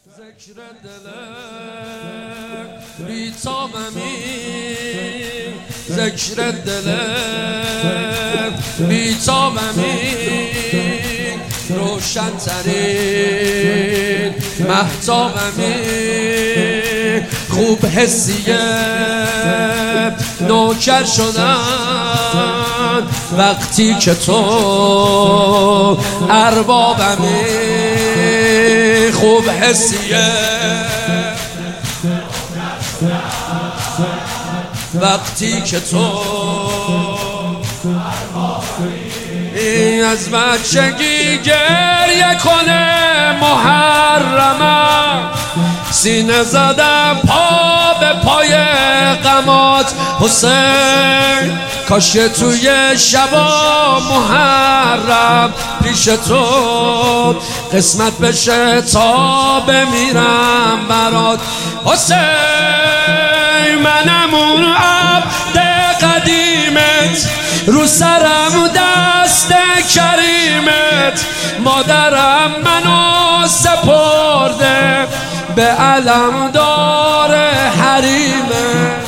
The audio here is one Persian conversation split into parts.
ذکر دلم بی‌تابمی، ذکر دلم بی‌تابمی، روشن‌ترین مهتابمی، خوب حسیه نوکر شدن وقتی که تو اربابمی، خوب حسیه وقتی که تو از بچگی گریه کنه محرمم، سینه زدم پا به پای غمات حسین، کاش توی شبا محرم پیش تو قسمت بشه تا بمیرم برات حسین. منم اون عبد قدیمت، رو سرم دست کریمت، مادرم منو سپرده به علمدار حریمت.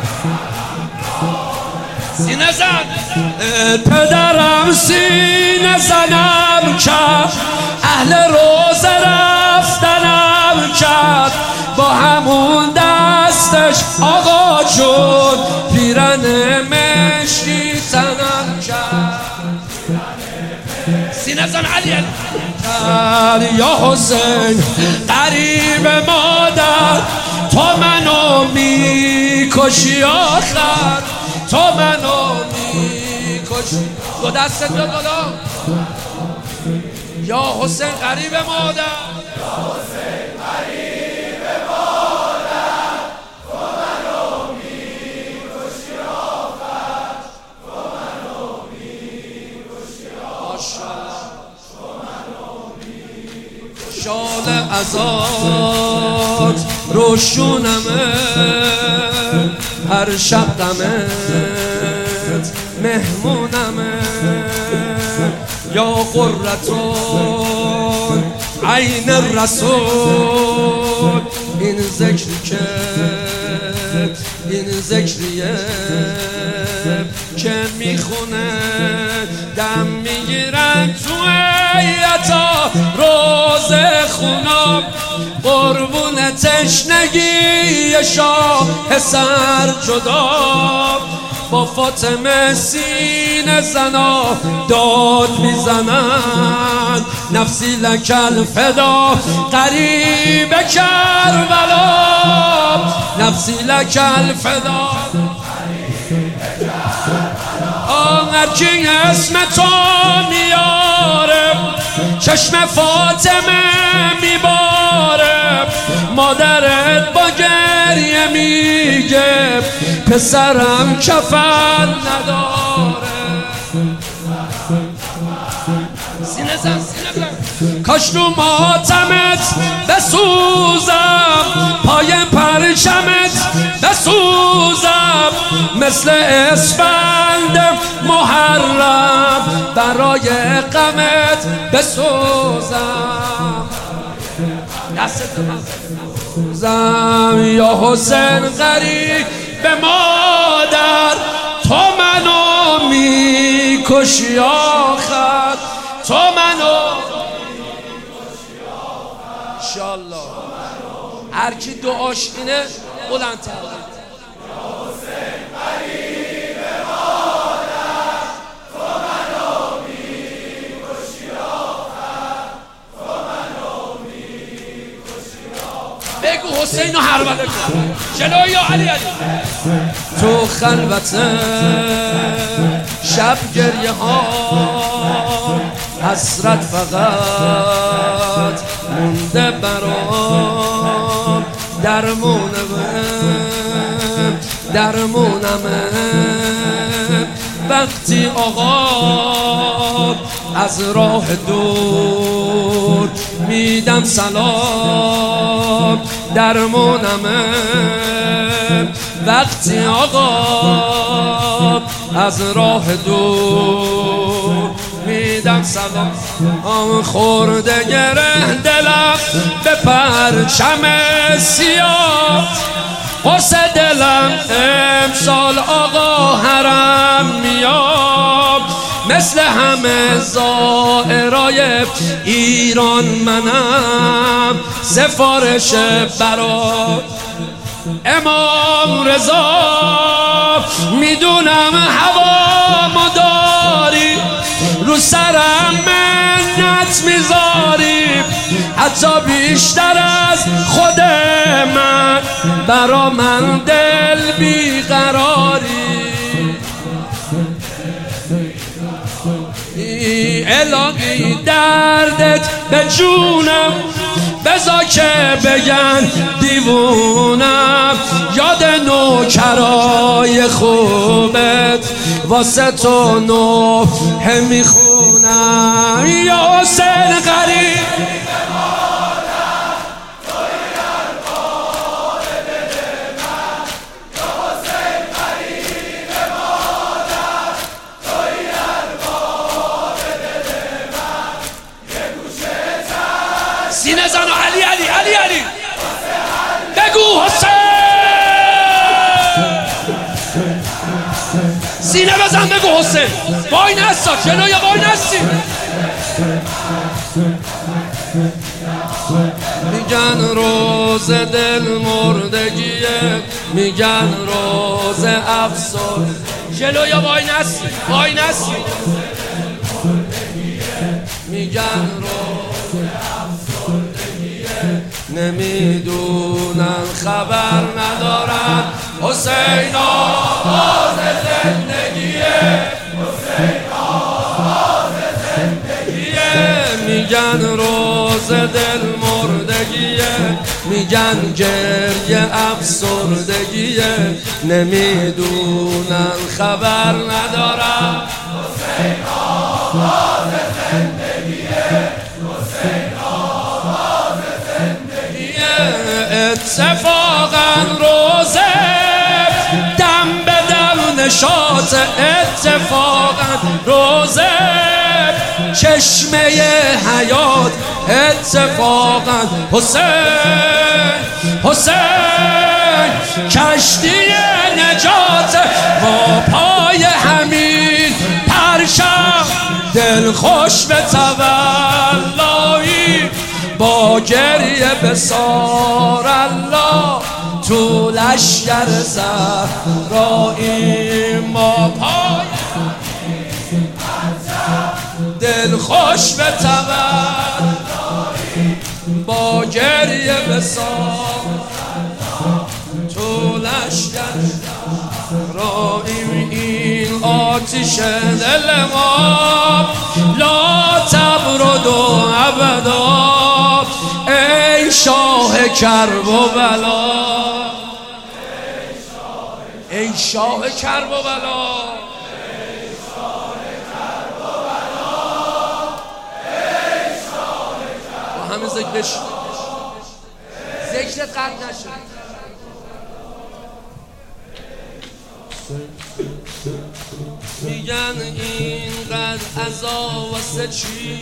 سینه زن پدرم سینه زنم کرد، اهل روزه رفتنم کرد، با همون دستش آقا جون پیرن مشکی تنم کرد. سینه زن علی یا حسین قریب مادر، تو منو میکشی آخر، تو منو میکشی. دو دستت به بالا یا حسین قریب مادر، یا حسین قریب مادر، تو منو میکشی آخر، تو منو میکشی آخر، تو منو میکشی. شال ازاد روشونمه، هر شب دمت مهمونمه، یا قرتون عین الرسول. این ذکری که این ذکریه که میخونه دم میگیرن تو ایتا روز خونم، قربون تشنگی شاه سر جدا، با فاطمه سینه زنا داد میزنن، نفسی لکل فدا قریب کربلا، نفسی لکل فدا. هرکی اسم تو میاره چشم فاطمه میباره، مادرت با گریه میگه پسرم کفن نداره. سینه زن سینه زن کاش تو ماتمت بسوزم، پای پرچمت بسوزم، مثل اسفند محرم برای غمت بسوزم. دستت بسوزم یا حسین قریب به مادر، تو منو میکشی آخر، تو منو میکشی آخر. انشالله هر کی دعاش اینه بلندتر یا حسین قریب مادر، تو منو میکشی آخر، تو منو میکشی آخر. بگو حسینو هربله کن جلوی یا علی علی. تو خلوت شب گریه ها حسرت فقط مونده برام، درمونمه وقتی آقا از راه دور میدم سلام، درمونمه وقتی آقا از راه دور میدم میدم سلام خورده گره دلم به پرچم سیاه قصه دلم امسال آقا حرم میاد مثل همه زائرای ایران منم سفارش برای امام رضا میدونم هوا مداری رو سرم منت میذاری حتی بیشتر از خود من برا من دل بیقراری الهی دردت به جونم بذار که بگن دیوونم یاد نوکرای خوبت واسه تو نوحه میخونم یا حسین غریب سینه زن علی علی علی علی بگو حسین سینه بزن بگو حسین وای نستا جلوی وای نستی میگن روز دل مردگیه میگن روز افسون جلوی وای نستی وای نستی میگن روز نمیدونن خبر ندارن حسین آواز زندگیه حسین آواز زندگیه میگن روز دل مردگیه میگن گریه افسردگیه نمیدونن خبر ندارن حسین آواز زندگیه حسین آواز اتفاقا روزه دم به دم نشاط اتفاقا روزه چشمه حیات اتفاقا حسین حسین کشتی نجات با پای همین پرچم دل خوش به تولایی با گریه بسار الله تو لشکر زهرایی ما پای دل خوش به تولایی با گریه بسار تو لشکر زهرایی این آتش دل ما لا تبرد ابدا ای شاه کرب و بلا ای شاه کرب و بلا با همین ذکر بشید ذکرت قطع نشد میگن اینقدر عزا واسه چی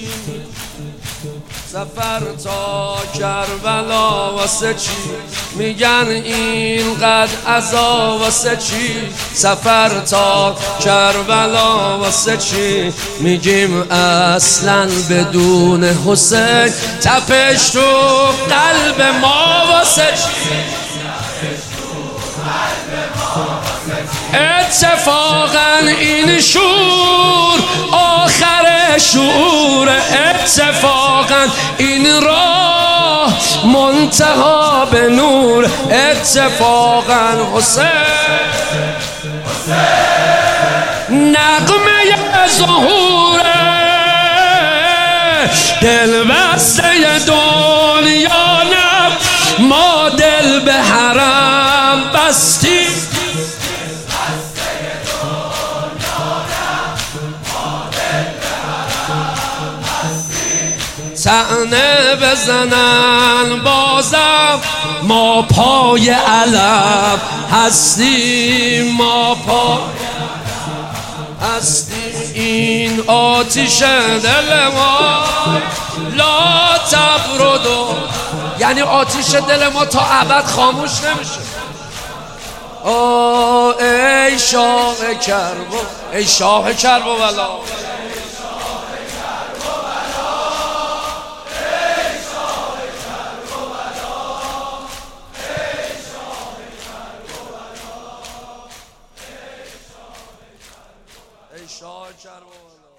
سفر تا کربلا واسه چی میگن اینقدر عزا واسه چی سفر تا کربلا واسه چی میگیم اصلا بدون حسین تپش تو قلب ما واسه چی اتفاقا این شور آخر شور اتفاقا این راه منتها به نور اتفاقا حسین نغمه ظهوره دل بسته دنیا نه ما دل به حرم بستیم طعنه بزنن بازم ما پای علم هستیم ما پای هستیم این آتیش دل ما لا تبردو، یعنی آتیش دل ما تا ابد خاموش نمیشه. ای شاه کرب، ای شاه کرب و بلا، ای شاه کرب و بلا.